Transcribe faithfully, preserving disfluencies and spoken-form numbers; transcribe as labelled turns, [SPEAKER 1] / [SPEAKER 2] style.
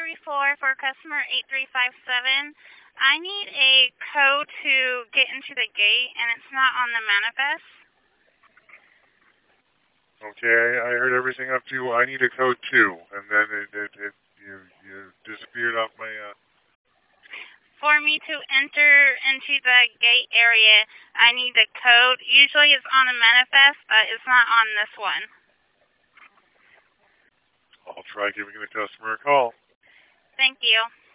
[SPEAKER 1] three four for customer eight three five seven. I need a code to get into the gate, and it's not on the manifest.
[SPEAKER 2] Okay, I heard everything up to I need a code too, and then it, it, it you you disappeared off my. Uh...
[SPEAKER 1] For me to enter into the gate area, I need the code. Usually it's on the manifest, but it's not on this one.
[SPEAKER 2] I'll try giving the customer a call.
[SPEAKER 1] Thank you.